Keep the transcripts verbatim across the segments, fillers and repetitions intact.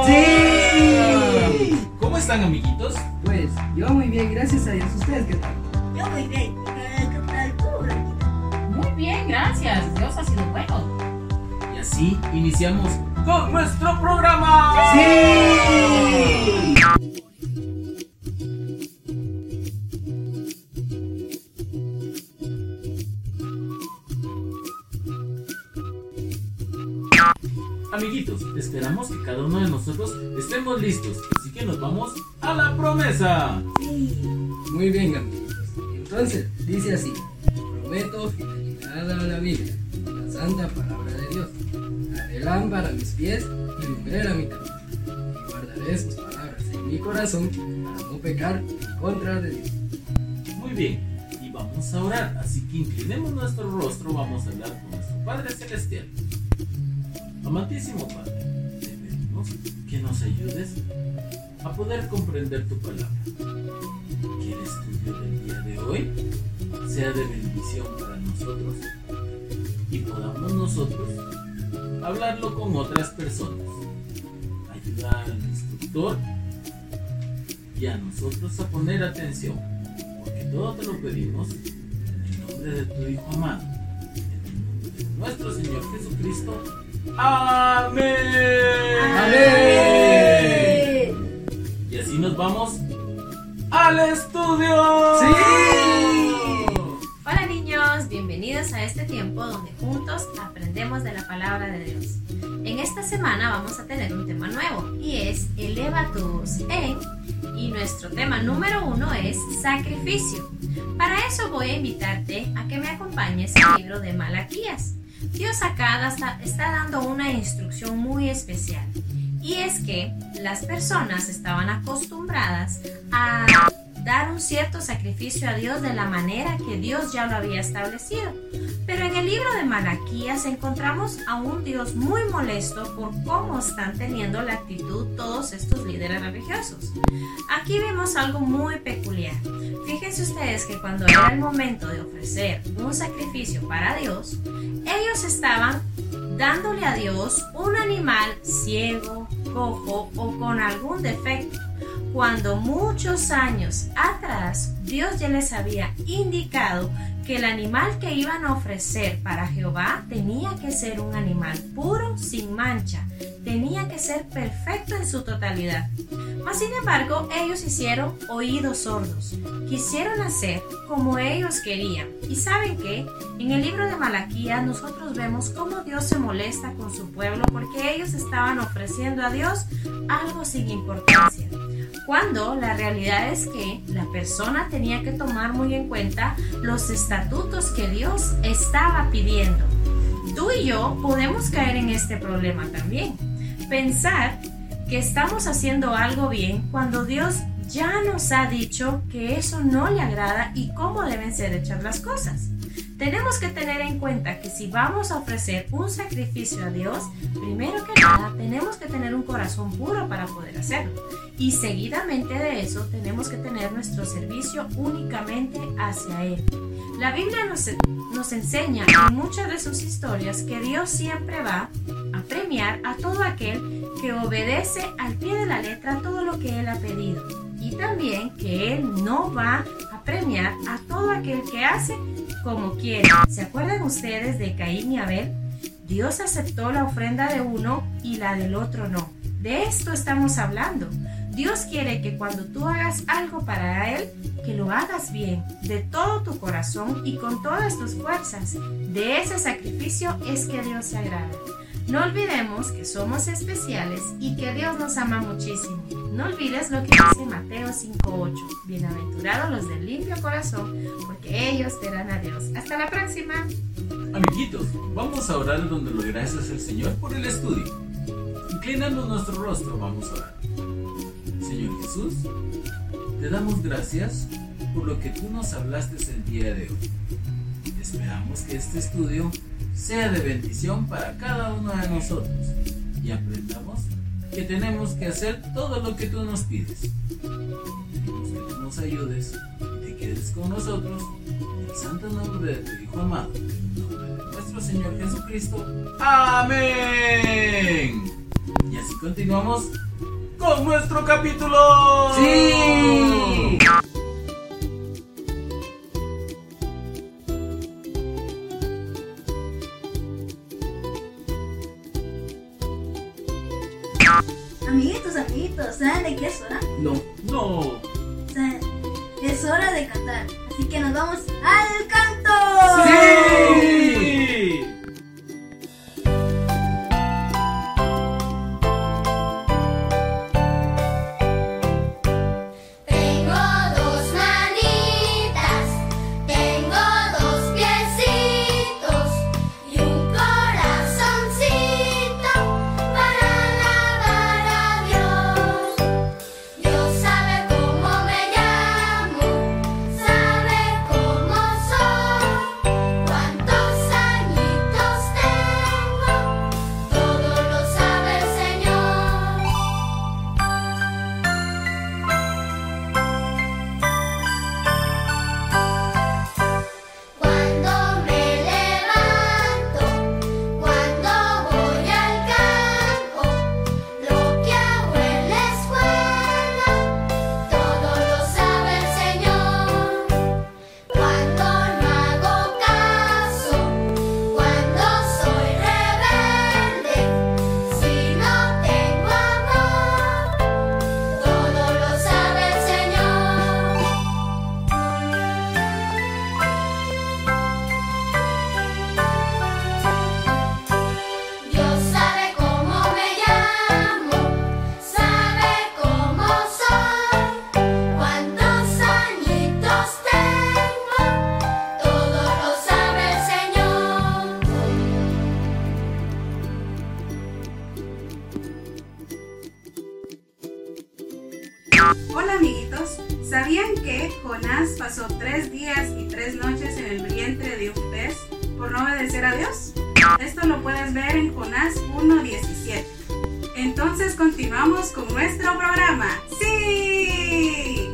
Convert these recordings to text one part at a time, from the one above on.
¡Sí! ¿Cómo están, amiguitos? Pues yo muy bien, gracias a Dios. ¿Ustedes qué tal? Yo muy bien. ¿Qué tal tú, Blanquita? Muy bien, gracias. Dios ha sido bueno. Y así iniciamos con nuestro programa. ¡Sí! Amiguitos, esperamos que cada uno de nosotros estemos listos, así que nos vamos a la promesa. Sí. Muy bien, amigos. Entonces, dice así: prometo fidelidad a la Biblia, la santa palabra de Dios. Haré lámpara a mis pies y lumbrera mi camino. Y guardaré sus palabras en mi corazón para no pecar en contra de Dios. Muy bien, y vamos a orar, así que inclinemos nuestro rostro, vamos a hablar con nuestro Padre Celestial. Amantísimo Padre, te pedimos que nos ayudes a poder comprender tu palabra. Que el estudio del día de hoy sea de bendición para nosotros y podamos nosotros hablarlo con otras personas. Ayuda al instructor y a nosotros a poner atención, porque todo te lo pedimos en el nombre de tu Hijo amado, en el nombre de nuestro Señor Jesucristo. ¡Amén! ¡Amén! Y así nos vamos al estudio. ¡Sí! Hola niños, bienvenidos a este tiempo donde juntos aprendemos de la palabra de Dios. En esta semana vamos a tener un tema nuevo y es eleva tu voz en, y nuestro tema número uno es sacrificio. Para eso voy a invitarte a que me acompañes al libro de Malaquías. Dios acá está, está dando una instrucción muy especial, y es que las personas estaban acostumbradas a dar un cierto sacrificio a Dios de la manera que Dios ya lo había establecido. Pero en el libro de Malaquías encontramos a un Dios muy molesto por cómo están teniendo la actitud todos estos líderes religiosos. Aquí vemos algo muy peculiar. Fíjense ustedes que cuando era el momento de ofrecer un sacrificio para Dios, ellos estaban dándole a Dios un animal ciego, cojo o con algún defecto, cuando muchos años atrás Dios ya les había indicado que el animal que iban a ofrecer para Jehová tenía que ser un animal puro, sin mancha, tenía que ser perfecto en su totalidad. Mas sin embargo, ellos hicieron oídos sordos, quisieron hacer como ellos querían. Y ¿saben qué? En el libro de Malaquías nosotros vemos cómo Dios se molesta con su pueblo porque ellos estaban ofreciendo a Dios algo sin importancia, cuando la realidad es que la persona tenía que tomar muy en cuenta los estatutos que Dios estaba pidiendo. Tú y yo podemos caer en este problema también. Pensar que estamos haciendo algo bien cuando Dios ya nos ha dicho que eso no le agrada y cómo deben ser hechas las cosas. Tenemos que tener en cuenta que si vamos a ofrecer un sacrificio a Dios, primero que nada tenemos que tener un corazón puro para poder hacerlo. Y seguidamente de eso tenemos que tener nuestro servicio únicamente hacia Él. La Biblia nos, nos enseña en muchas de sus historias que Dios siempre va a premiar a todo aquel que obedece al pie de la letra todo lo que Él ha pedido. Y también que Él no va a premiar a todo aquel que hace como quiere. ¿Se acuerdan ustedes de Caín y Abel? Dios aceptó la ofrenda de uno y la del otro no. De esto estamos hablando. Dios quiere que cuando tú hagas algo para Él, que lo hagas bien, de todo tu corazón y con todas tus fuerzas. De ese sacrificio es que Dios se agrada. No olvidemos que somos especiales y que Dios nos ama muchísimo. No olvides lo que dice Mateo cinco ocho. Bienaventurados los del limpio corazón, porque ellos verán a Dios. Hasta la próxima. Amiguitos, vamos a orar donde lo gracias al Señor por el estudio. Inclinando nuestro rostro, vamos a orar. Señor Jesús, te damos gracias por lo que tú nos hablaste el día de hoy. Esperamos que este estudio sea de bendición para cada uno de nosotros y aprendamos que tenemos que hacer todo lo que tú nos pides. Pedimos que tú nos ayudes y te quedes con nosotros en el santo nombre de tu Hijo amado, en el nombre de nuestro Señor Jesucristo. ¡Amén! Y así continuamos con nuestro capítulo. ¡Sí! Amiguitos, amiguitos, ¿saben de qué es hora? No. No. O sea, es hora de cantar. Así que nos vamos al canto. ¡Sí! Tengo dos manitas, tengo dos piecitos y un corazoncito para alabar a Dios. Dios sabe cómo me llamo, sabe cómo soy, cuántos añitos tengo, todo lo sabe el Señor. Cuando me levanto, cuando voy al campo, lo que hago en la escuela, todo lo sabe el Señor. Cuando no hago caso, cuando soy rebelde, si no tengo amor, todo lo sabe el Señor. Dios sabe cómo me llamo, sabe cómo soy, cuántos añitos tengo, todo lo sabe el Señor. Hola amiguitos, ¿sabían que Jonás pasó tres días y tres noches en el vientre de un pez por no obedecer a Dios? Esto lo puedes ver en Jonás uno diecisiete. Entonces continuamos con nuestro programa. ¡Sí!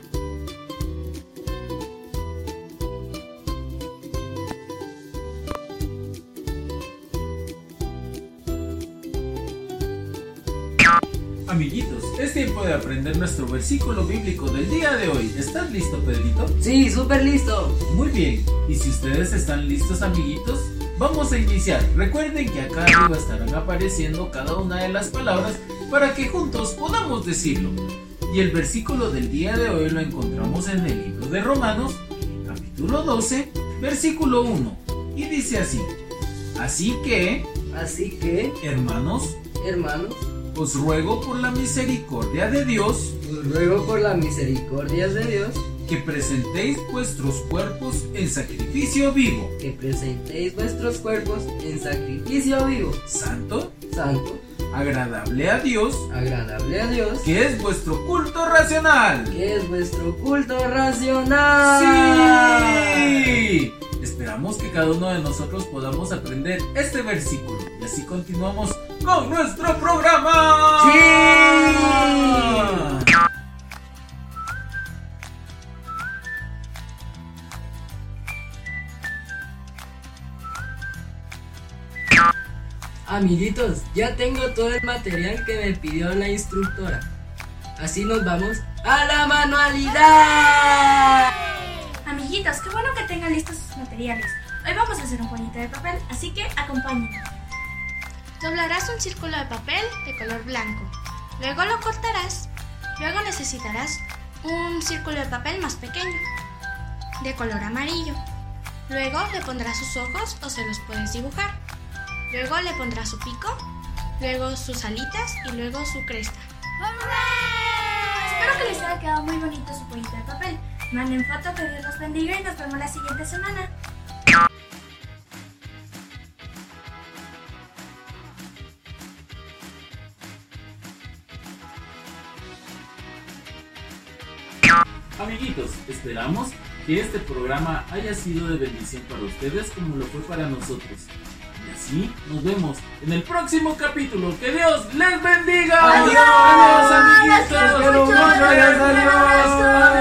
Amiguitos, es tiempo de aprender nuestro versículo bíblico del día de hoy. ¿Estás listo, Pedrito? Sí, súper listo. Muy bien, y si ustedes están listos, amiguitos, vamos a iniciar. Recuerden que acá arriba estarán apareciendo cada una de las palabras para que juntos podamos decirlo. Y el versículo del día de hoy lo encontramos en el libro de Romanos, capítulo doce, versículo uno, y dice así: Así que, Así que, hermanos, hermanos, os ruego por la misericordia de Dios os ruego por la misericordia de Dios que presentéis vuestros cuerpos en sacrificio vivo, que presentéis vuestros cuerpos en sacrificio vivo, santo, santo, agradable a Dios, agradable a Dios, que es vuestro culto racional. que es vuestro culto racional. ¡Sí! Esperamos que cada uno de nosotros podamos aprender este versículo y así continuamos con nuestro programa. ¡Sí! Amiguitos, ya tengo todo el material que me pidió la instructora. Así nos vamos a la manualidad. Amiguitos, qué bueno que tengan listos sus materiales. Hoy vamos a hacer un jueguito de papel, así que acompáñenme. Doblarás un círculo de papel de color blanco. Luego lo cortarás. Luego necesitarás un círculo de papel más pequeño, de color amarillo. Luego le pondrás sus ojos o se los puedes dibujar. Luego le pondrás su pico, luego sus alitas y luego su cresta. Espero que les haya quedado muy bonito su jueguito de papel. Manden foto, que Dios los bendiga y nos vemos la siguiente semana. Amiguitos, esperamos que este programa haya sido de bendición para ustedes como lo fue para nosotros. Y así nos vemos en el próximo capítulo. ¡Que Dios les bendiga! ¡Adiós! ¡Adiós, amiguitos! ¡Adiós! ¡Adiós! ¡Adiós!